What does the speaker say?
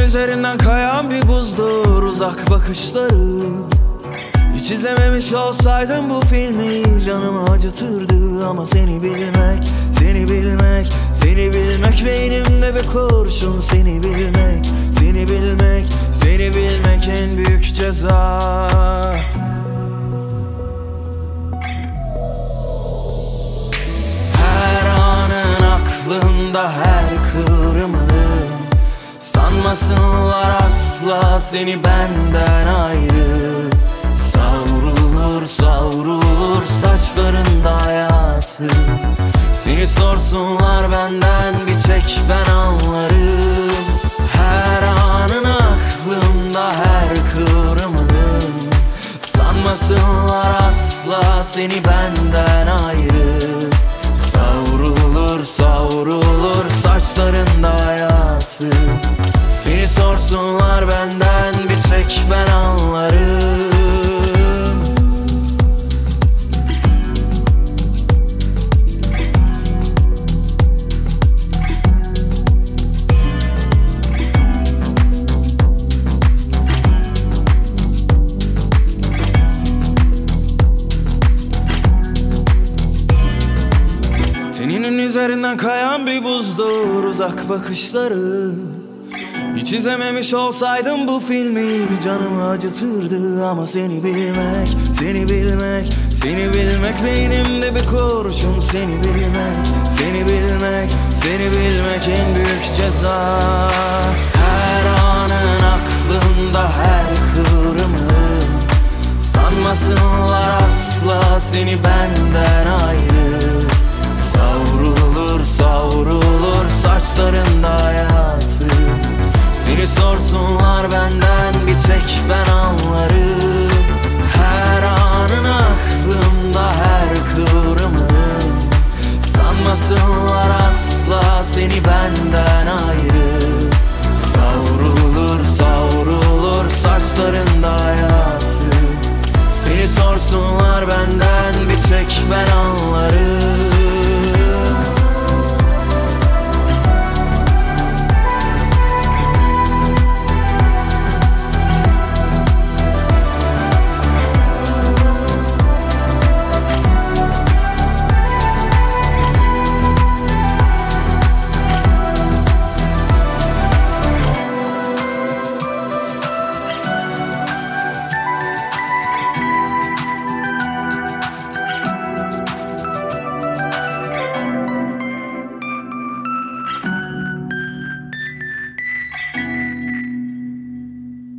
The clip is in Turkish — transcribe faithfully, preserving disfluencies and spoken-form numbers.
üzerinden kayan bir buzdur uzak bakışları. Hiç izlememiş olsaydım bu filmi canımı acıtırdı. Ama seni bilmek, seni bilmek, seni bilmek beynimde bir kurşun. Seni bilmek, seni bilmek, seni bilmek en büyük ceza. Her anın aklımda, her kıvrımın. Sanmasınlar asla seni benden ayrı. Savrulur savrulur saçlarında hayatı. Seni sorsunlar benden, bir tek ben anlarım. Her anın aklımda, her kıvrımın. Sanmasınlar asla seni benden ayrı. Savrulur savrulur saçlarında hayatı. Seni sorsunlar benden, bir tek ben anlarım. Teninin üzerinden kayan bir buzdur uzak bakışları. Hiç izlememiş olsaydım bu filmi canımı acıtırdı. Ama seni bilmek, seni bilmek, seni bilmek beynimde bir kurşun. Seni bilmek, seni bilmek, seni bilmek en büyük ceza. Her anın aklımda, her kıvrımın. Sanmasınlar asla seni benden ayrı. Savrulur savrulur saçlarında hayatı. Seni sorsunlar benden, bir tek ben anlarım. Her anın aklımda, her kıvrımın. Sanmasınlar asla seni benden ayrı. Savrulur savrulur saçlarında hayatı. Seni sorsunlar benden, bir tek ben anlarım.